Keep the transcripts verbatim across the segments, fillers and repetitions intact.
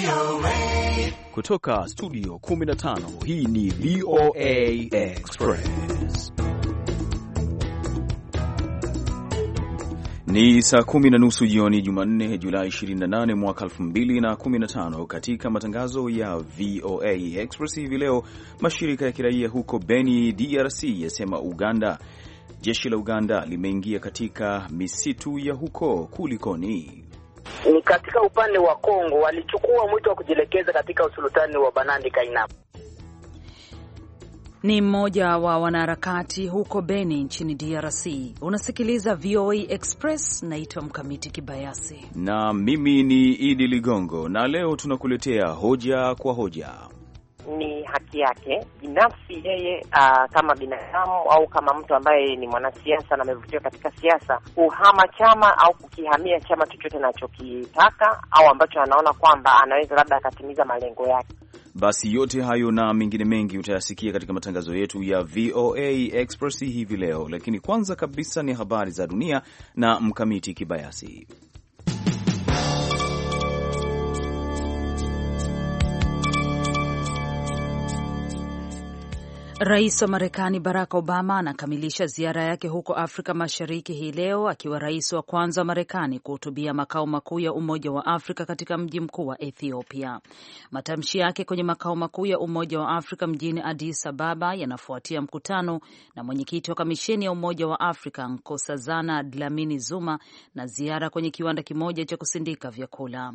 Kutoka studio kumi na tano, hii ni V O A Express. Ni saa kumi na nusu jioni Jumanne, Julai ishirini na nane mwaka elfu mbili na kumi na tano. Katika matangazo ya V O A Express hivi leo, mashirika ya kiraia huko Beni, D R C yasema Uganda, jeshi la Uganda limeingia katika misitu ya huko. Kulikoni? Ni katika upande wa Kongo walichukua mwito wa kujielekeza katika usultani wa Banandi Kainama. Ni mmoja wa wanaharakati huko Beni nchini D R C. Unasikiliza V O A Express, naitwa Mkamiti Kibayasi na mimi ni Idi Ligongo, na leo tunakuletea hoja kwa hoja. Ni haki yake binafsi yeye, uh, kama binadamu au kama mtu ambaye ni mwanasiasa na amevutiwa katika siasa, kuhama chama au kukihamia chama chochote anachokitaka au ambacho anaona kwamba anaweza labda akatimiza malengo yake. Basi yote hayo na mengine mengi utayasikia katika matangazo yetu ya V O A Express hivi leo, lakini kwanza kabisa ni habari za dunia na Mkamiti Kibayasi. Rais wa Marekani Barack Obama anakamilisha ziara yake huko Afrika Mashariki hii leo, akiwa rais wa kwanza wa Marekani kuhutubia makao makuu ya Umoja wa Afrika katika mji mkuu wa Ethiopia. Matamshi yake kwenye makao makuu ya Umoja wa Afrika mjini Addis Ababa yanafuatia mkutano na mwenyekiti wa kamisheni ya Umoja wa Afrika Nkosazana Dlamini Zuma na ziara kwenye kiwanda kimoja cha kusindika vyakula.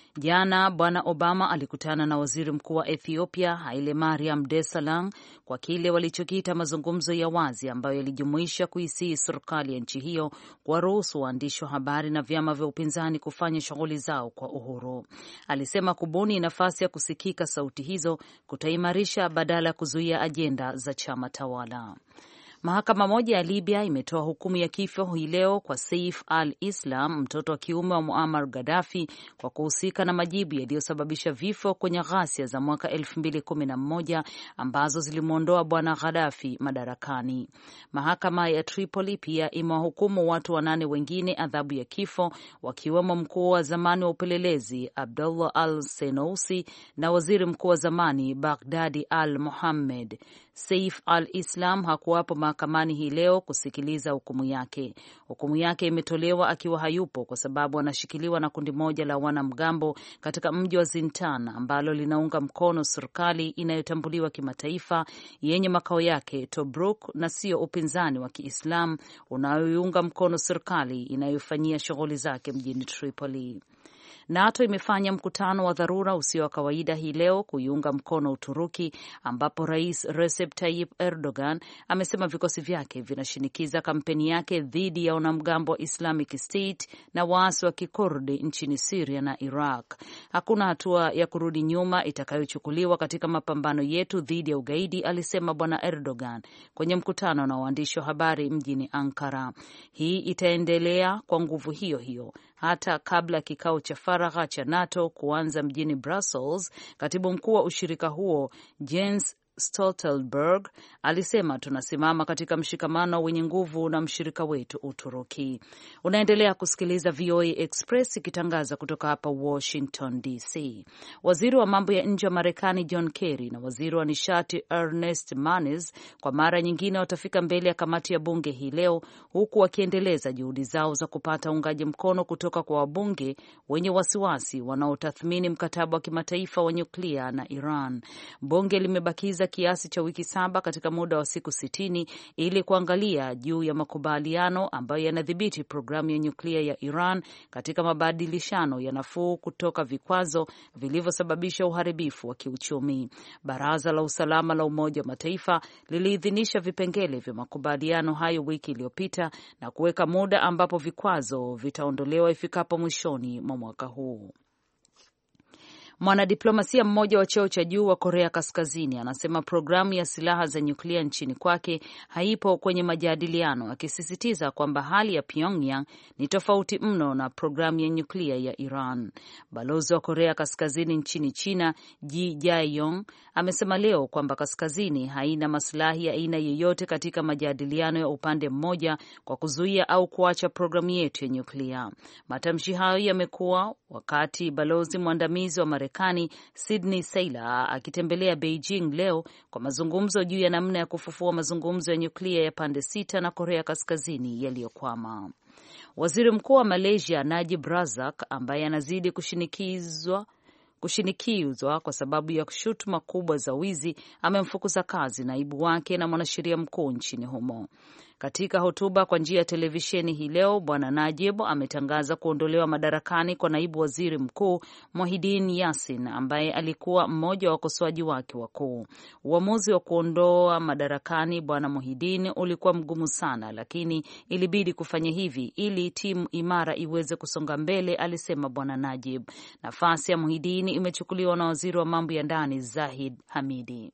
Jana Bwana Obama alikutana na waziri mkuu wa Ethiopia Haile Mariam Desalegn kwa kile walichokiita mazungumzo ya wazi ambayo yalijumuisha kuisii serikali ya nchi hiyo kuwaruhusu waandishi wa habari na vyama vya upinzani kufanya shughuli zao kwa uhuru. Alisema kubuni nafasi ya kusikika sauti hizo kutaimarisha badala ya kuzuia ajenda za chama tawala. Mahakama moja ya Libya imetoa hukumu ya kifo hii leo kwa Saif al-Islam, mtoto wa kiume wa Muammar Gaddafi, kwa kuhusika na majibu yaliyosababisha vifo kwenye ghasia za mwaka elfu mbili kumi na moja ambazo zilimwondoa bwana Gaddafi madarakani. Mahakama ya Tripoli pia imewahukumu watu wanane wengine adhabu ya kifo, wakiwemo mkuu wa zamani wa upelelezi Abdullah al-Senousi na waziri mkuu wa zamani Baghdadi al-Mohammed. Saif al-Islam hakuwapo mahakamani hii leo kusikiliza hukumu yake. Hukumu yake imetolewa akiwa hayupo kwa sababu anashikiliwa na kundi moja la wanamgambo katika mji wa Zintan ambalo linaunga mkono serikali inayotambuliwa kimataifa yenye makao yake Tobruk, na sio upinzani wa Kiislamu unaoiunga mkono serikali inayofanyia shughuli zake mjini Tripoli. NATO imefanya mkutano wa dharura usio wa kawaida hii leo kuiunga mkono Uturuki, ambapo Rais Recep Tayyip Erdogan amesema vikosi vyake vinashinikiza kampeni yake dhidi ya wanamgambo wa Islamic State na waasi wa Kikurdi nchini Syria na Iraq. Hakuna hatua ya kurudi nyuma itakayochukuliwa katika mapambano yetu dhidi ya ugaidi, alisema Bwana Erdogan kwenye mkutano na waandishi wa habari mjini Ankara. Hii itaendelea kwa nguvu hiyo hiyo hata kabla kikao cha faragha cha NATO kuanza mjini Brussels. Katibu mkuu wa ushirika huo Jens Stoltenberg alisema, tunasimama katika mshikamano wenye nguvu na mshirika wetu Uturuki. Unaendelea kusikiliza V O A Express ikitangaza kutoka hapa Washington D C. Waziri wa mambo ya nje wa Marekani John Kerry na waziri wa nishati Ernest Moniz kwa mara nyingine watafika mbele ya kamati ya bunge hii leo, huku wakiendeleza juhudi zao za kupata uungaji mkono kutoka kwa wabunge wenye wasiwasi wanaotathmini mkataba wa kimataifa wa nyuklia na Iran. Bunge limebakiza kiasi cha wiki saba katika muda wa siku sitini ili kuangalia juu ya makubaliano ambayo yanadhibiti programu ya nyuklia ya Iran katika mabadilishano ya nafuu kutoka vikwazo vilivyosababisha uharibifu wa kiuchumi. Baraza la Usalama la Umoja wa Mataifa liliidhinisha vipengele vya makubaliano hayo wiki iliyopita na kuweka muda ambapo vikwazo vitaondolewa ifikapo mwishoni mwa mwaka huu. Mwanadiplomasia mmoja wa cheo cha juu wa Korea Kaskazini anasema programu ya silaha za nyuklia nchini kwake haipo kwenye majadiliano, akisisitiza kwamba hali ya Pyongyang ni tofauti mno na programu ya nyuklia ya Iran. Balozi wa Korea Kaskazini nchini China, Ji Jae-yong, amesema leo kwamba Kaskazini haina maslahi ya aina yoyote katika majadiliano ya upande mmoja kwa kuzuia au kuacha programu yetu ya nyuklia. Matamshi hayo yamekuwa wakati balozi mwandamizi wa Marekani Marekani Sydney Seiler akitembelea Beijing leo kwa mazungumzo juu ya namna ya kufufua mazungumzo ya nyuklia ya pande sita na Korea Kaskazini yaliyokwama. Waziri Mkuu wa Malaysia Najib Razak, ambaye anazidi kushinikizwa kushinikizwa kwa sababu ya shutuma kubwa za wizi, amemfukuza kazi naibu wake na mwanasheria mkuu nchini humo. Katika hotuba kwa njia ya televisheni hii leo, Bwana Najib ametangaza kuondolewa madarakani kwa naibu waziri mkuu Muhyiddin Yassin ambaye alikuwa mmoja wa wakosoaji wake wakuu. Uamuzi wa kuondoa madarakani Bwana Muhyiddin ulikuwa mgumu sana, lakini ilibidi kufanya hivi ili timu imara iweze kusonga mbele, alisema Bwana Najib. Nafasi ya Muhyiddin imechukuliwa na waziri wa mambo ya ndani Zahid Hamidi.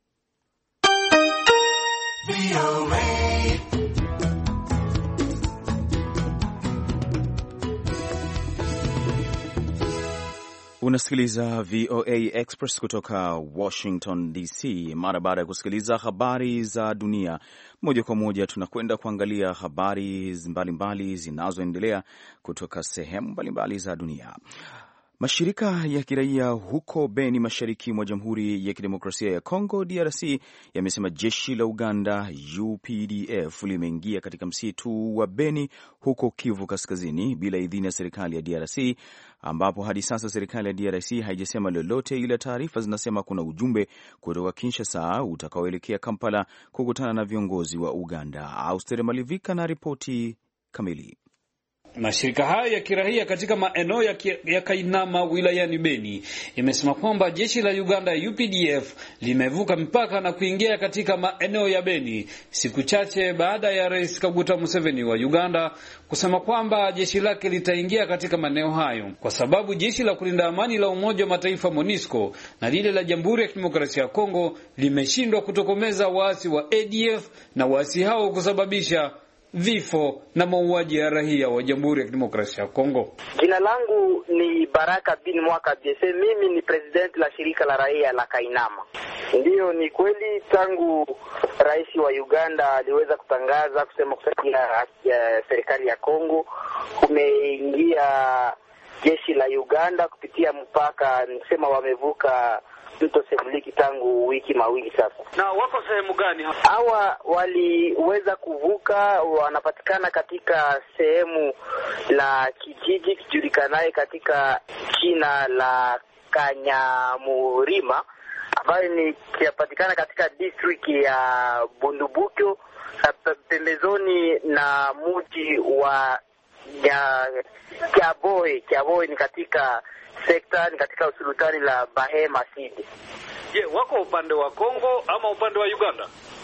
Unasikiliza V O A Express kutoka Washington D C. Mara baada ya kusikiliza habari za dunia moja kwa moja, tunakwenda kuangalia habari mbalimbali zinazoendelea kutoka sehemu mbalimbali za dunia. Mashirika ya kiraia huko Beni, mashariki mwa Jamhuri ya Kidemokrasia ya Kongo D R C, yamesema jeshi la Uganda U P D F limeingia katika msitu wa Beni huko Kivu Kaskazini bila idhini ya serikali ya D R C, ambapo hadi sasa serikali ya D R C haijasema lolote, ila taarifa zinasema kuna ujumbe kutoka Kinshasa utakaoelekea Kampala kukutana na viongozi wa Uganda. Austeri Malivika na ripoti kamili. Mashirika hayo ya kiraia katika maeneo ya, ya Kainama wilayani Beni imesema kwamba jeshi la Uganda U P D F limevuka mpaka na kuingia katika maeneo ya Beni siku chache baada ya Rais Kaguta Museveni wa Uganda kusema kwamba jeshi lake litaingia katika maeneo hayo kwa sababu jeshi la kulinda amani la Umoja wa Mataifa MONUSCO na lile la Jamhuri ya Kidemokrasia ya Kongo limeshindwa kutokomeza waasi wa A D F na waasi hao kusababisha vifo na mauaji ya raia wa Jamhuri ya Kidemokrasia ya Kongo. Jina langu ni Baraka bin Mwaka Biese, mimi ni president la shirika la raia la Kainama. Ndiyo, ni kweli tangu rais wa Uganda aliweza kutangaza kusema kusaidia ya serikali ya Kongo, kumeingia jeshi la Uganda kupitia mpaka, nisema wamevuka mto Semuliki tangu wiki mawili sasa. Na wako sehemu gani? Hawa waliweza kuvuka, wanapatikana katika sehemu la kijiji kijulikanaye katika jina la Kanyamurima, ambayo ni kipatikana katika district ya Bundubukyo, pembezoni na mji wa ya Kiaboe. Kiaboe ni katika sekta, ni katika usultani la Bahema Sidi. Je, wako upande wa Kongo ama upande wa Uganda?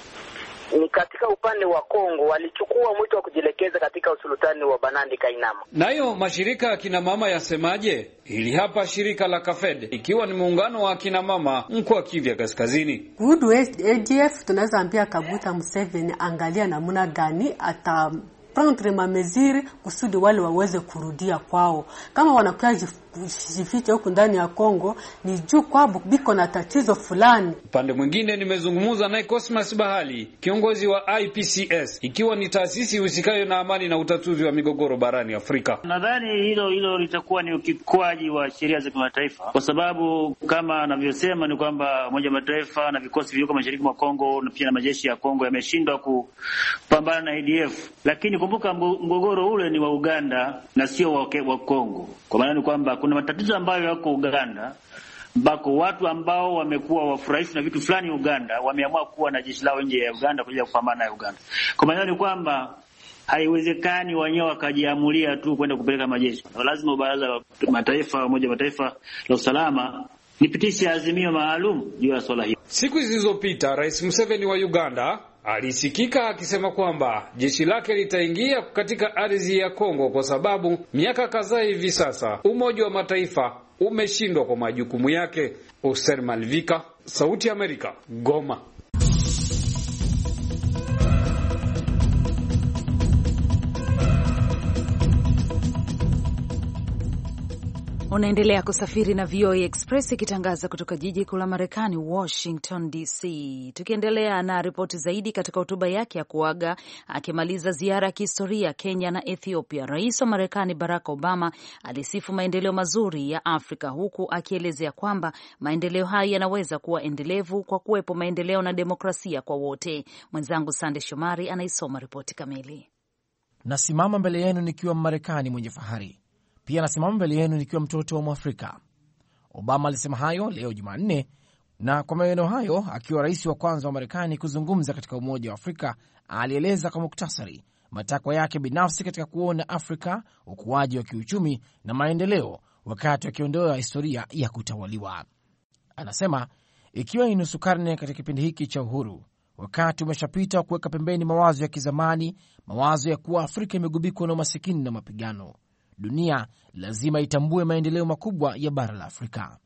Ni katika upande wa Kongo, walichukua mwito wa kujielekeza katika usultani wa Banandi Kainama. Nayo mashirika ya kina mama yasemaje? Ili hapa shirika la Kafed, ikiwa ni muungano wa kina mama mkoa Kivu Kaskazini. Good A D F tunaweza ambia Kaguta Museveni angalia namna gani ata prendre mameziri kusudi wale waweze kurudia kwao. Kama wanakuwa jificha huko ndani ya Kongo, ni juu kwa biko na tatizo fulani. Upande mwingine nimezungumza naye Cosmas Bahali, kiongozi wa I P C S, ikiwa ni taasisi husikayo na amani na utatuzi wa migogoro barani Afrika. Nadhani hilo hilo litakuwa ni ukiukwaji wa sheria za kimataifa, kwa sababu kama anavyosema ni kwamba Umoja wa Mataifa na vikosi vilivyoko mashariki mwa Kongo na pia na majeshi ya Kongo yameshindwa kupambana na A D F. Lakini kumbuka mgogoro ule ni wa Uganda na sio wa, wa Kongo. Kwa maana ni kwamba kuna matatizo ambayo yako Uganda, ambako watu ambao wamekuwa wafurahishwa na vitu fulani Uganda wameamua kuwa na jeshi lao nje ya Uganda kuja kupambana na Uganda. Kwa maana ni kwamba haiwezekani wenyewe wakajiamulia tu kwenda kupeleka majeshi. Lazima Baraza la Mataifa, Umoja wa Mataifa la Usalama lipitishe azimio maalum juu ya swala hili. Siku zilizopita Rais Museveni wa Uganda alisikika akisema kwamba jeshi lake litaingia katika ardhi ya Kongo kwa sababu miaka kadhaa hivi sasa Umoja wa Mataifa umeshindwa kwa majukumu yake. Oster Malvika, Sauti ya Amerika, Goma. Unaendelea kusafiri na V O A Express ikitangaza kutoka jiji kuu la Marekani, Washington D C. Tukiendelea na ripoti zaidi, katika hotuba yake ya kuaga akimaliza ziara ya kihistoria Kenya na Ethiopia, Rais wa Marekani Barack Obama alisifu maendeleo mazuri ya Afrika, huku akielezea kwamba maendeleo hayo yanaweza kuwa endelevu kwa kuwepo maendeleo na demokrasia kwa wote. Mwenzangu Sande Shomari anaisoma ripoti kamili. Nasimama mbele yenu nikiwa Mmarekani mwenye fahari. Pia nasimama mbele yenu nikiwa mtoto wa Mwafrika. Obama alisema hayo leo Jumanne, na kwa maneno hayo, akiwa rais wa kwanza wa Marekani kuzungumza katika Umoja wa Afrika, alieleza kwa muktasari matakwa yake binafsi katika kuona Afrika ukuaji wa kiuchumi na maendeleo wakati akiondoa historia ya kutawaliwa. Anasema ikiwa ni nusu karne katika kipindi hiki cha uhuru, wakati umeshapita kuweka pembeni mawazo ya kizamani, mawazo ya kuwa Afrika imegubikwa na umasikini na mapigano. Dunia lazima itambue maendeleo makubwa ya bara la Afrika.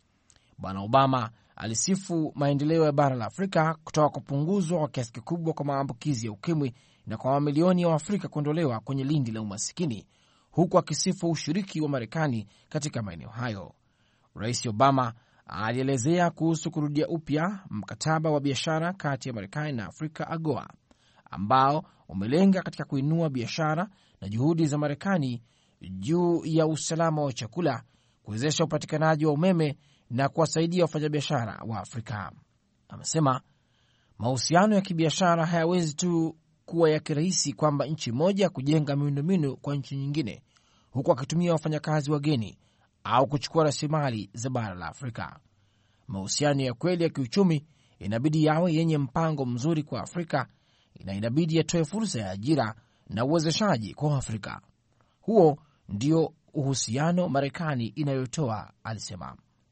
Bwana Obama alisifu maendeleo ya bara la Afrika kutoka kupunguzwa kwa kiasi kikubwa kwa maambukizi ya ukimwi na kwa mamilioni ya Waafrika kuondolewa kwenye lindi la umasikini, huku akisifu ushiriki wa Marekani katika maeneo hayo. Rais Obama alielezea kuhusu kurudia upya mkataba wa biashara kati ya Marekani na Afrika, AGOA, ambao umelenga katika kuinua biashara na juhudi za Marekani juu ya usalama wa chakula, kuwezesha upatikanaji wa umeme na kuwasaidia wafanyabiashara wa Afrika. Amesema mahusiano ya kibiashara hayawezi tu kuwa ya kirahisi kwamba nchi moja kujenga miundombinu kwa nchi nyingine, huku akitumia wafanyakazi wageni au kuchukua rasilimali za bara la Afrika. Mahusiano ya kweli ya kiuchumi inabidi yawe yenye mpango mzuri kwa Afrika, na inabidi yatoe fursa ya ajira na uwezeshaji kwa Afrika. Huo ndio uhusiano Marekani inayotoa, alisema.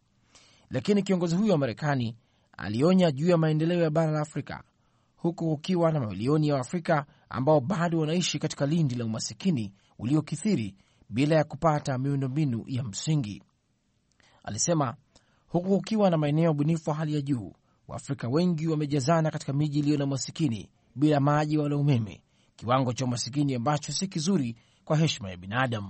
Lakini kiongozi huyo wa Marekani alionya juu ya maendeleo ya bara la Afrika, huku kukiwa na mamilioni ya Waafrika ambao bado wanaishi katika lindi la umasikini uliokithiri bila ya kupata miundombinu ya msingi. Alisema huku kukiwa na maeneo bunifu hali ya juu, Waafrika wengi wamejazana katika miji iliyo na umasikini bila maji wala umeme, kiwango cha umasikini ambacho si kizuri kwa heshima ya binadamu.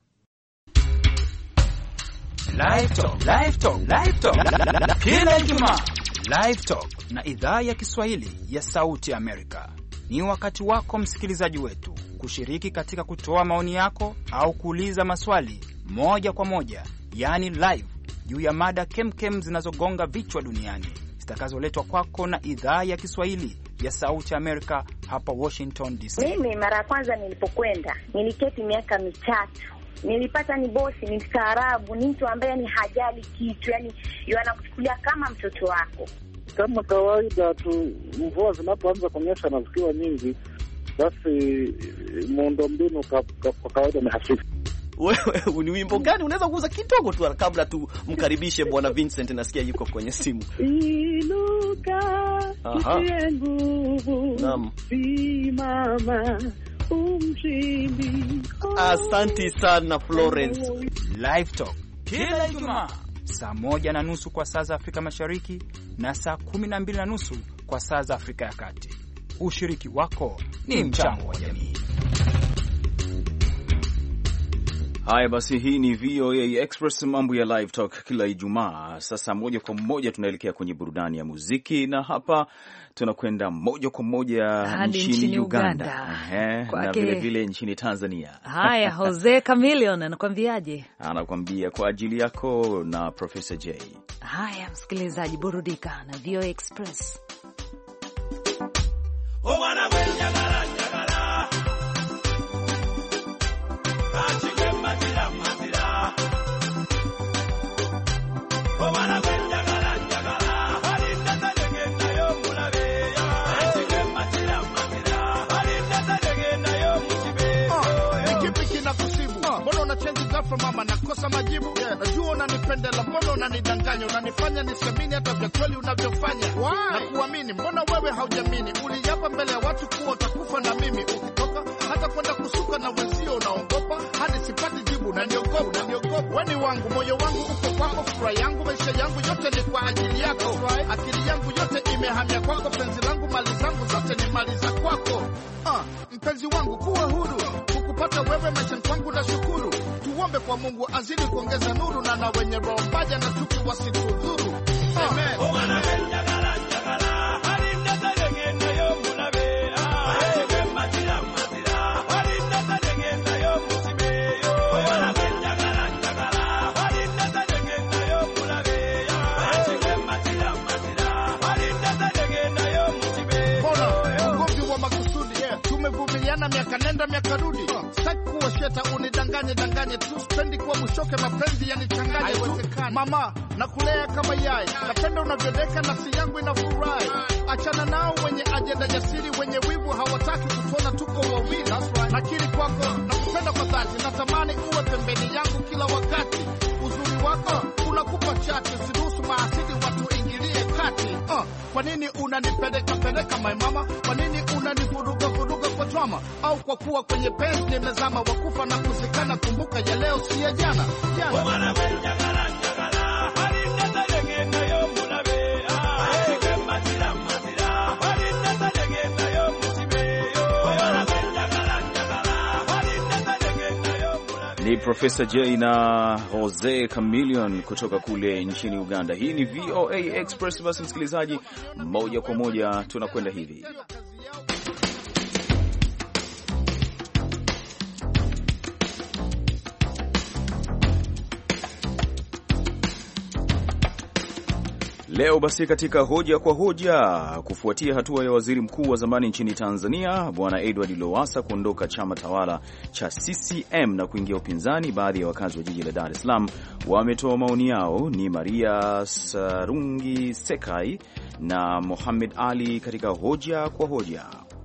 Live Talk, Live Talk, Live Talk. Kila Ijumaa Live Talk na idhaa ya Kiswahili ya Sauti ya Amerika. Ni wakati wako msikilizaji wetu kushiriki katika kutoa maoni yako au kuuliza maswali moja kwa moja, yani live, juu ya mada kemkem zinazogonga vichwa duniani, zitakazoletwa kwako na idhaa ya Kiswahili ya Sauti Amerika hapa Washington D C. Mimi mara ya kwanza nilipokwenda niliketi miaka mitatu. Nilipata ni bosi, ni mstaarabu, ni mtu ambaye ni hajali kitu, yani yanakuchukulia kama mtoto wako. Kama kawaida tu, mvua zinapoanza kunyesha na zikiwa nyingi, basi muundombinu kwa kawaida ni hafifu. Wewe ni wimbo gani unaweza kuuza kidogo tu kabla tu mkaribishe Bwana Vincent? Nasikia yuko kwenye simu. Inuka utie nguvu, naam, simama umshindi. Asante sana Florence. Live Talk kila Ijumaa saa moja na nusu kwa saa za Afrika Mashariki na saa kumi na mbili na nusu kwa saa za Afrika ya Kati. Ushiriki wako ni mchango wa jamii. Haya basi, hii ni V O A Express, mambo ya Live Talk kila Ijumaa. Sasa moja kwa moja tunaelekea kwenye burudani ya muziki, na hapa tunakwenda moja kwa moja nchini, nchini Uganda, Uganda. Na vile vile nchini Tanzania. Haya, Jose Chameleon anakuambiaje? Anakuambia kwa ajili yako na Professor J. Haya msikilizaji, burudika na V O A Express. Oh bwana kwenda gara gara. Achike matira matira. Oh bwana kwenda gara gara. Alinda tagenda yo mulabe ya. Achike matira matira. Alinda tagenda yo mchibe. Nikipiki na kusibu. Mbona una change ghafla mama, nakosa majibu? Najua unanipendela, mbona unanidanganya? Unanifanya nisemini hata vya kweli unavyofanya. Na kuamini, mbona wewe haujamini? Uliapa mbele ya watu kuwa utakufa na mimi. Ukitoka hata kwenda kusuka na wenzio unaongopa. Hadi sipati jibu na niogopa, unaniogopa. Wewe ni wangu, moyo wangu uko kwako, furaha yangu, maisha yangu yote ni kwa ajili yako. Akili yangu yote ime nimehamia kwako, penzi langu, mali zangu zote ni mali za kwako. Ah, mpenzi wangu kuwa huru, kukupata wewe maisha kwangu na shukuru. Tuombe kwa Mungu azidi kuongeza nuru, na na wenye roho mbaya na chuki wasitudhuru. Amen. Oh, tumevumiliana miaka nenda miaka rudi. Sitaki kuwa sheta unidanganye danganye tu, spendi kuwa mshoke mapenzi yanichanganye. Mama nakulea kama yai, napenda unavyodeka nafsi yangu inafurahi. Achana nao wenye ajenda jasiri, wenye wivu hawataki kutuona tuko wawili. Nakiri kwako nakupenda kwa dhati, natamani uwe pembeni yangu kila wakati. Uzuri wako unakupa chati, usiruhusu maasidi watu ingilie kati. uh, Kwa nini unanipeleka peleka my mama? Kwa nini unanivuruga vuruga kwa drama? Au kwa kuwa kwenye penzi nimezama, wakufa na kuzikana, kumbuka ya leo si ya jana. Jana ni Professor J na Jose Chameleone kutoka kule nchini Uganda. Hii ni V O A Express. Basi msikilizaji, moja kwa moja tunakwenda hivi. Leo basi katika hoja kwa hoja, kufuatia hatua ya waziri mkuu wa zamani nchini Tanzania Bwana Edward Lowassa kuondoka chama tawala cha C C M na kuingia upinzani, baadhi ya wakazi wa jiji la Dar es Salaam wametoa maoni yao. Ni Maria Sarungi Sekai na Mohamed Ali katika hoja kwa hoja.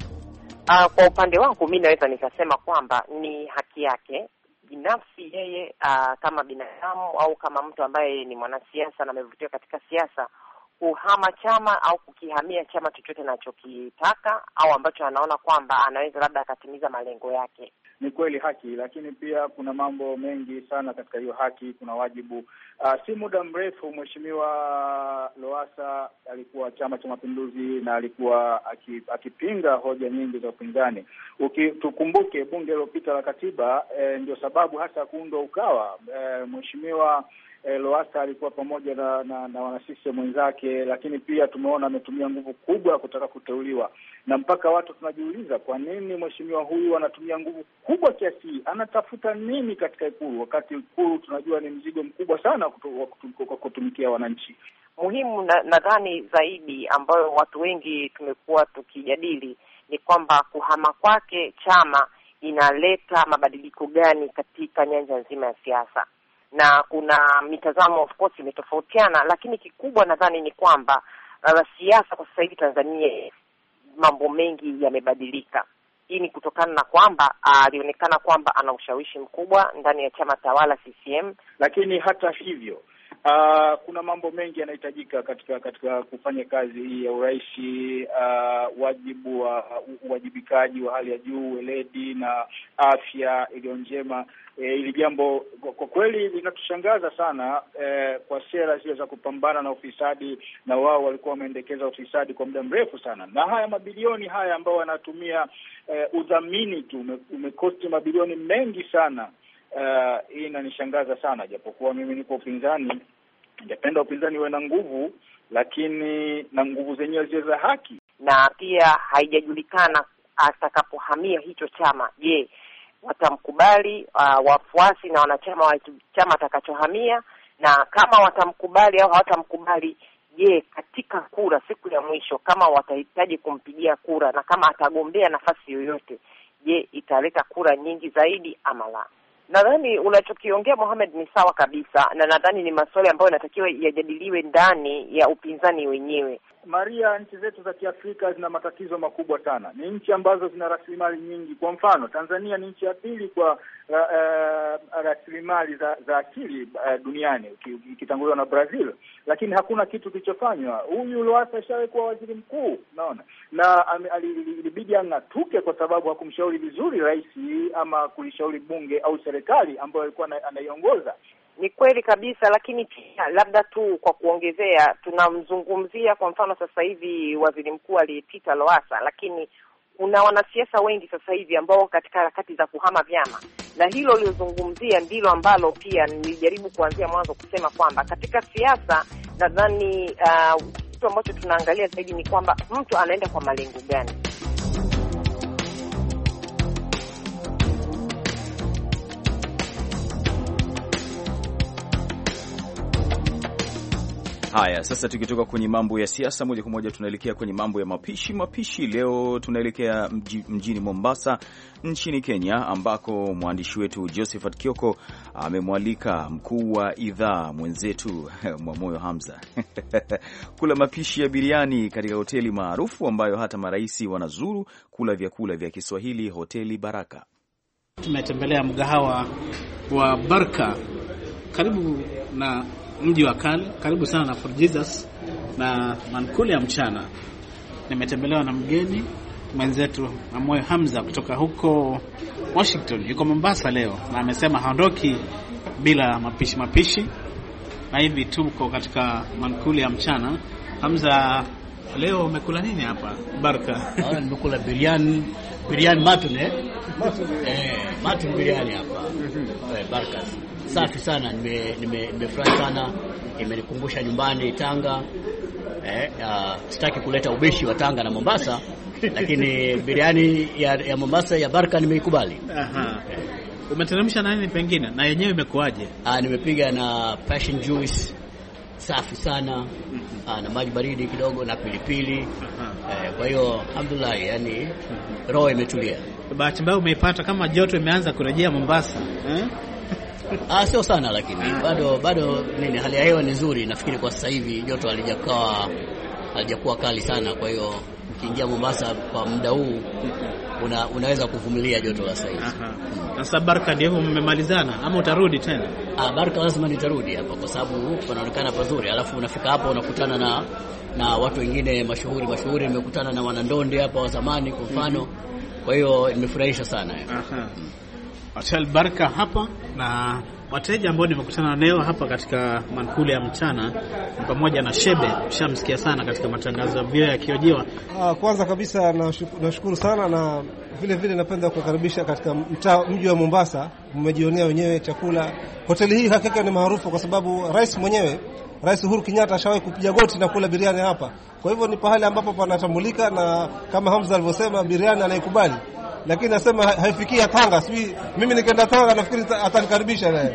Uh, kwa upande wangu mimi naweza nikasema kwamba ni haki yake binafsi yeye, uh, kama binadamu au kama mtu ambaye ni mwanasiasa na amevutiwa katika siasa, kuhama chama au kukihamia chama chochote anachokitaka au ambacho anaona kwamba anaweza labda akatimiza malengo yake. Ni kweli haki, lakini pia kuna mambo mengi sana katika hiyo haki. Kuna wajibu. Uh, si muda mrefu Mheshimiwa Lowassa alikuwa Chama cha Mapinduzi na alikuwa akipinga hoja nyingi za upinzani. Tukumbuke bunge lililopita la katiba eh, ndio sababu hasa kuundwa Ukawa. Eh, Mheshimiwa E, Lowassa alikuwa pamoja na, na, na wanasisi mwenzake, lakini pia tumeona ametumia nguvu kubwa kutaka kuteuliwa, na mpaka watu tunajiuliza kwa nini mheshimiwa huyu anatumia nguvu kubwa kiasi hii? Anatafuta nini katika Ikulu, wakati Ikulu tunajua ni mzigo mkubwa sana wa kutumikia wananchi. Muhimu nadhani na zaidi ambayo watu wengi tumekuwa tukijadili ni kwamba kuhama kwake chama inaleta mabadiliko gani katika nyanja nzima ya siasa. Na kuna mitazamo of course imetofautiana, lakini kikubwa nadhani ni kwamba uh, siasa kwa sasa hivi Tanzania mambo mengi yamebadilika. Hii ni kutokana na kwamba alionekana uh, kwamba ana ushawishi mkubwa ndani ya chama tawala C C M, lakini hata hivyo Uh, kuna mambo mengi yanahitajika katika katika kufanya kazi hii ya urais. Uh, wajibu wa uwajibikaji wa hali ya juu, weledi na afya iliyo njema. E, ili jambo kwa kweli linatushangaza sana e, kwa sera zile za kupambana na ufisadi, na wao walikuwa wameendekeza ufisadi kwa muda mrefu sana, na haya mabilioni haya ambao wanatumia e, udhamini tu umekosti mabilioni mengi sana. Uh, hii inanishangaza sana, japokuwa mimi niko upinzani, ningependa upinzani uwe na nguvu, lakini na nguvu zenyewe ziwe za haki. Na pia haijajulikana atakapohamia hicho chama, je, watamkubali uh, wafuasi na wanachama wa chama atakachohamia, na kama watamkubali au hawatamkubali, je, katika kura siku ya mwisho kama watahitaji kumpigia kura na kama atagombea nafasi yoyote, je, italeta kura nyingi zaidi ama la? Nadhani unachokiongea Mohamed ni sawa kabisa, na nadhani ni maswali ambayo yanatakiwa yajadiliwe ndani ya upinzani wenyewe. Maria, nchi zetu za Kiafrika zina matatizo makubwa sana. Ni nchi ambazo zina rasilimali nyingi. Kwa mfano, Tanzania ni nchi ya pili kwa uh, uh, rasilimali za, za asili uh, duniani ikitanguliwa na Brazil, lakini hakuna kitu kilichofanywa. Huyu Lowassa ashakuwa waziri mkuu, unaona, na ilibidi ang'atuke kwa sababu hakumshauri vizuri rais ama kulishauri bunge au serikali ambayo alikuwa anaiongoza. Ni kweli kabisa, lakini pia labda tu kwa kuongezea, tunamzungumzia kwa mfano sasa hivi waziri mkuu aliyepita Lowassa, lakini kuna wanasiasa wengi sasa hivi ambao katika harakati za kuhama vyama, na hilo lilozungumzia ndilo ambalo pia nilijaribu kuanzia mwanzo kusema kwamba katika siasa nadhani uh, kitu ambacho tunaangalia zaidi ni kwamba mtu anaenda kwa malengo gani. Haya, sasa tukitoka kwenye mambo ya siasa moja kwa moja tunaelekea kwenye mambo ya mapishi. Mapishi leo tunaelekea mji, mjini Mombasa nchini Kenya, ambako mwandishi wetu Josephat Kioko amemwalika mkuu wa idhaa mwenzetu Mwamoyo Hamza kula mapishi ya biriani katika hoteli maarufu ambayo hata maraisi wanazuru kula vyakula vya Kiswahili, hoteli Baraka. Tumetembelea mgahawa wa Baraka karibu na mji wa kale, karibu sana na Fort Jesus na mankuli ya mchana. Nimetembelewa na mgeni mwenzetu Mwamoyo Hamza kutoka huko Washington, yuko Mombasa leo, na amesema haondoki bila mapishi mapishi, na hivi tuko katika mankuli ya mchana. Hamza, leo umekula nini hapa Baraka? Ah, nimekula biriani, biriani matun eh. Matun. Eh, matun biriani hapa. Eh, Baraka. Safi sana, nime nimefurahi sana, imenikumbusha nyumbani Tanga. Eh, uh, sitaki kuleta ubishi wa Tanga na Mombasa, lakini biriani ya, ya Mombasa ya Baraka nimeikubali. Aha. Eh. Umeteremsha na nini pengine? Na yenyewe imekuaje? Ah, nimepiga na passion juice. Safi sana. Mm-hmm. Ah, na maji baridi kidogo na pilipili. Aha. Eh, kwa hiyo alhamdulillah, yani mm-hmm. roho imetulia. Bahati mbaya umeipata kama joto imeanza kurejea Mombasa. Eh? Ah, sio sana lakini bado bado nini, hali ya hewa ni nzuri. Nafikiri kwa sasa hivi joto halijakaa halijakuwa kali sana, kwa hiyo ukiingia Mombasa kwa muda huu una, unaweza kuvumilia joto la sasa hivi. Sasa Baraka ndio mmemalizana ama utarudi tena? Ah, Baraka lazima nitarudi hapa kwa sababu panaonekana pazuri. Alafu unafika hapa unakutana na na watu wengine mashuhuri mashuhuri, nimekutana na wanandondi hapa wa zamani kwa mfano. Kwa hiyo nimefurahisha sana. Aha. Hotel Baraka hapa, na wateja ambao nimekutana leo hapa katika mankuli ya mchana pamoja na Shebe, shamsikia sana katika matangazo vile yakiojiwa. Ah, kwanza kabisa nashukuru sana, na vile vile napenda kukaribisha katika mtaa mji wa Mombasa. Mmejionea wenyewe chakula. Hoteli hii hakika ni maarufu kwa sababu rais mwenyewe, Rais Uhuru Kenyatta, ashawahi kupiga goti na kula biriani hapa. Kwa hivyo ni pahali ambapo panatambulika, na kama Hamza alivyosema biriani anaikubali. Lakini nasema haifikia Tanga. Sijui mimi nikaenda Tanga nafikiri atanikaribisha naye.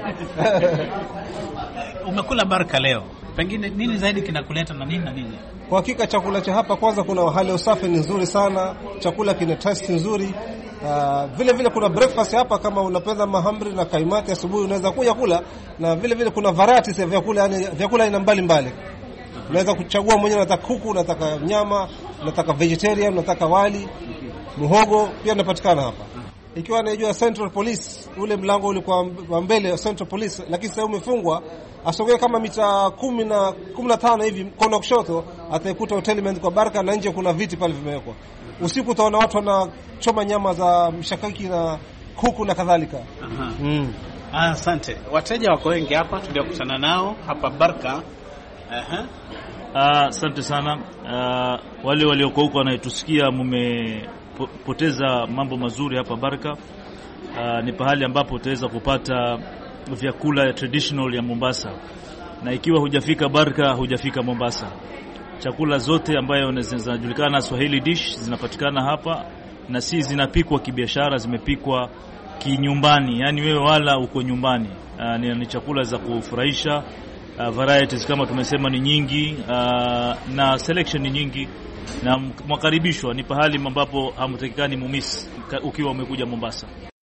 Umekula Baraka leo, pengine nini zaidi kinakuleta na nini na nini? Kwa hakika chakula cha hapa, kwanza kuna hali ya usafi ni nzuri sana, chakula kina taste nzuri. Uh, vile vile kuna breakfast hapa, kama unapenda mahamri na kaimati asubuhi unaweza kuja kula, na vile vile kuna varieties ya vyakula, yani vyakula aina mbalimbali. Unaweza kuchagua mwenyewe, unataka kuku, unataka nyama, unataka vegetarian, unataka wali, muhogo pia unapatikana hapa. Ikiwa anajua Central Police, ule mlango ulikuwa mbele Central Police, lakini sasa umefungwa. Asogea kama mita kumi na kumi na tano hivi kona kushoto, ataikuta hoteli imeandikwa Baraka, na nje kuna viti pale vimewekwa. Usiku utaona watu wanachoma nyama za mshakaki na kuku na kadhalika. Aha. Mm. Ah, asante. Wateja wako wengi hapa tuliokutana nao hapa Baraka. Aha. Ah, asante sana. Uh, wale walioko huko wanaitusikia mmepoteza mambo mazuri hapa Baraka. Uh, ni pahali ambapo utaweza kupata vyakula traditional ya Mombasa. Na ikiwa hujafika Baraka, hujafika Mombasa. Chakula zote ambayo zinajulikana Swahili dish zinapatikana hapa, na si zinapikwa kibiashara, zimepikwa kinyumbani. Yani wewe wala uko nyumbani. Uh, ni, ni chakula za kufurahisha. Uh, varieties kama tumesema ni nyingi, uh, na selection ni nyingi, na mwakaribishwa. Ni pahali ambapo hamtakikani mumiss ukiwa umekuja Mombasa.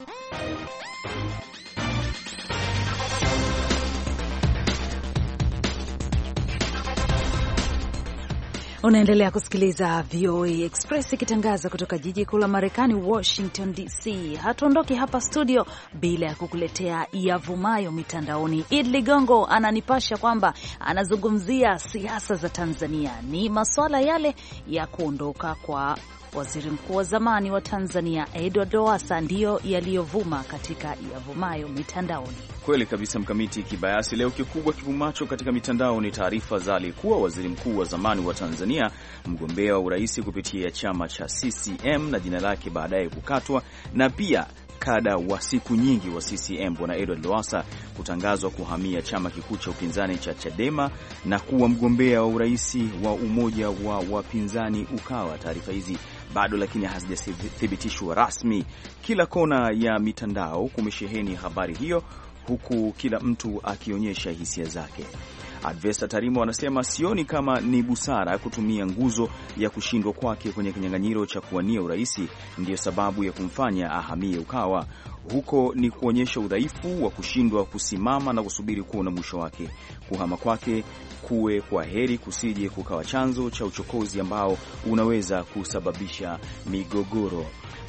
Unaendelea kusikiliza V O A Express ikitangaza kutoka jiji kuu la Marekani, Washington D C. Hatuondoki hapa studio bila ya kukuletea yavumayo mitandaoni. Id Ligongo ananipasha kwamba anazungumzia siasa za Tanzania. Ni masuala yale ya kuondoka kwa waziri mkuu wa zamani wa Tanzania Edward Lowassa ndiyo yaliyovuma katika yavumayo mitandaoni. Kweli kabisa Mkamiti Kibayasi. Leo kikubwa kivumacho katika mitandao ni taarifa za aliyekuwa waziri mkuu wa zamani wa Tanzania, mgombea wa urais kupitia chama cha C C M na jina lake baadaye kukatwa, na pia kada wa siku nyingi wa C C M Bwana Edward Lowassa kutangazwa kuhamia chama kikuu cha upinzani cha Chadema na kuwa mgombea wa urais wa umoja wa wapinzani Ukawa. Taarifa hizi bado lakini hazijathibitishwa rasmi. Kila kona ya mitandao kumesheheni habari hiyo, huku kila mtu akionyesha hisia zake. Advesta Tarimo anasema sioni kama ni busara kutumia nguzo ya kushindwa kwake kwenye kinyang'anyiro cha kuwania urais ndiyo sababu ya kumfanya ahamie Ukawa. Huko ni kuonyesha udhaifu wa kushindwa kusimama na kusubiri kuona mwisho wake. Kuhama kwake kuwe kwa heri, kusije kukawa chanzo cha uchokozi ambao unaweza kusababisha migogoro.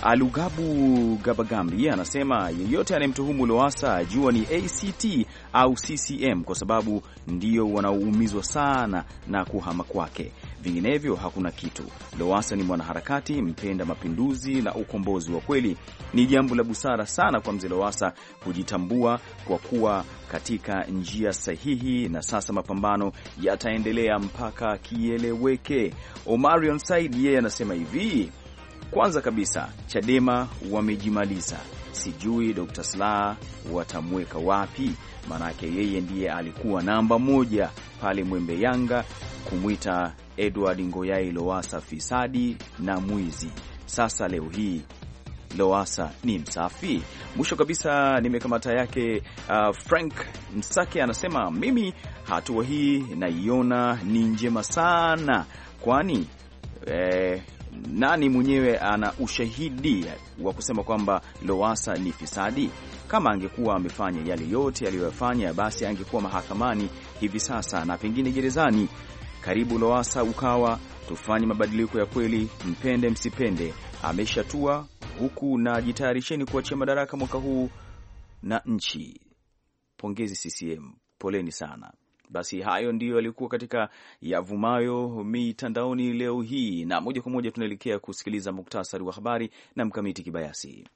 Alugabu Gabagambi anasema yeyote anayemtuhumu Lowassa ajua ni A C T au C C M kwa sababu ndio wanaoumizwa sana na kuhama kwake. Vinginevyo hakuna kitu. Lowassa ni mwanaharakati mpenda mapinduzi na ukombozi wa kweli. Ni jambo la busara sana kwa mzee Lowassa kujitambua kwa kuwa katika njia sahihi, na sasa mapambano yataendelea mpaka kieleweke. Omarion Said yeye anasema hivi: kwanza kabisa Chadema wamejimaliza, sijui Doctor Slaa watamweka wapi, manake yeye ndiye alikuwa namba moja pale Mwembe Yanga kumwita Edward Ngoyai Lowassa fisadi na mwizi. Sasa leo hii Lowassa ni msafi. Mwisho kabisa nimekamata yake uh, Frank Msake anasema mimi hatua hii naiona ni njema sana, kwani eh, nani mwenyewe ana ushahidi wa kusema kwamba Lowassa ni fisadi? Kama angekuwa amefanya yale yote aliyofanya, basi angekuwa mahakamani hivi sasa na pengine gerezani. Karibu Lowassa Ukawa, tufanye mabadiliko ya kweli, mpende msipende. Ameshatua huku na jitayarisheni kuachia madaraka mwaka huu na nchi. Pongezi C C M, poleni sana. Basi hayo ndiyo yalikuwa katika yavumayo mitandaoni leo hii, na moja kwa moja tunaelekea kusikiliza muktasari wa habari na Mkamiti Kibayasi.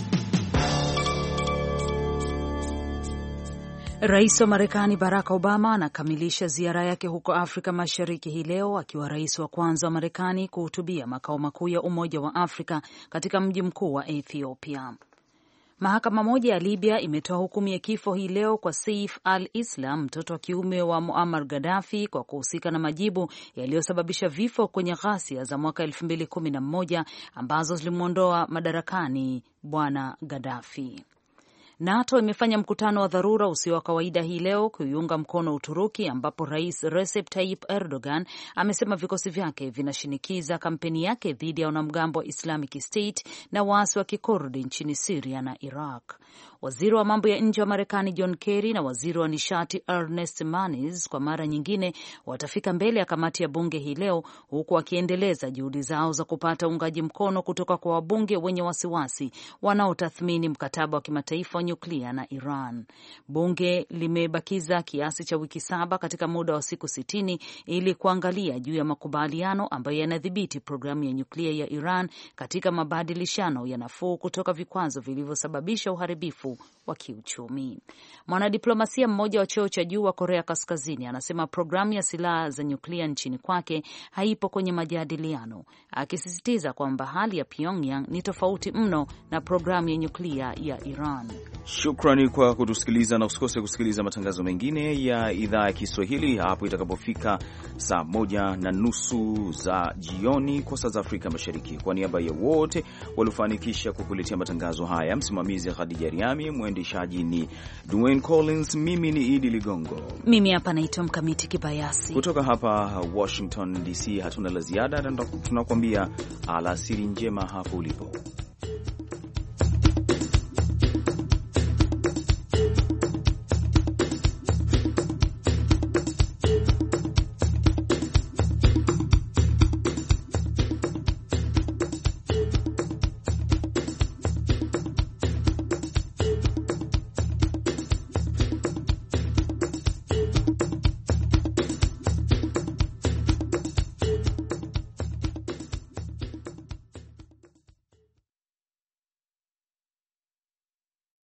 Rais wa Marekani Barack Obama anakamilisha ziara yake huko Afrika Mashariki hii leo, akiwa rais wa kwanza wa Marekani kuhutubia makao makuu ya Umoja wa Afrika katika mji mkuu wa Ethiopia. Mahakama moja ya Libya imetoa hukumu ya kifo hii leo kwa Saif al-Islam, mtoto wa kiume wa Muammar Gaddafi, kwa kuhusika na majibu yaliyosababisha vifo kwenye ghasia za mwaka elfu mbili kumi na moja ambazo zilimwondoa madarakani bwana Gaddafi. NATO imefanya mkutano wa dharura usio wa kawaida hii leo kuiunga mkono Uturuki, ambapo Rais Recep Tayyip Erdogan amesema vikosi vyake vinashinikiza kampeni yake dhidi ya wanamgambo wa Islamic State na waasi wa Kikurdi nchini Syria na Iraq. Waziri wa mambo ya nje wa Marekani John Kerry na waziri wa nishati Ernest Moniz kwa mara nyingine watafika mbele ya kamati ya bunge hii leo, huku wakiendeleza juhudi zao za kupata uungaji mkono kutoka kwa wabunge wenye wasiwasi wanaotathmini mkataba wa kimataifa wa nyuklia na Iran. Bunge limebakiza kiasi cha wiki saba katika muda wa siku sitini ili kuangalia juu ya makubaliano ambayo yanadhibiti programu ya nyuklia ya Iran katika mabadilishano ya nafuu kutoka vikwazo vilivyosababisha uharibifu wa kiuchumi. Mwanadiplomasia mmoja wa cheo cha juu wa Korea Kaskazini anasema programu ya silaha za nyuklia nchini kwake haipo kwenye majadiliano, akisisitiza kwamba hali ya Pyongyang ni tofauti mno na programu ya nyuklia ya Iran. Shukrani kwa kutusikiliza, na usikose kusikiliza matangazo mengine ya idhaa ya Kiswahili hapo itakapofika saa moja na nusu za jioni kwa saa za Afrika Mashariki. Kwa niaba ya wote waliofanikisha kukuletea matangazo haya, msimamizi Khadija Riami, mwendeshaji ni Dwayne Collins, mimi ni Idi Ligongo. Mimi hapa naitwa Mkamiti Kibayasi. Kutoka hapa Washington D C hatuna la ziada, na tunakuambia alasiri njema hapo ulipo.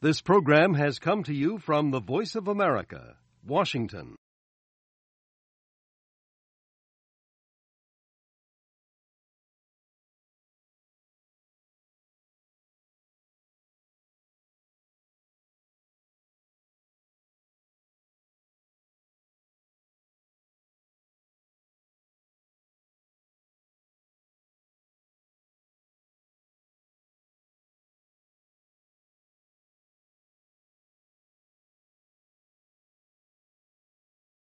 This program has come to you from the Voice of America, Washington.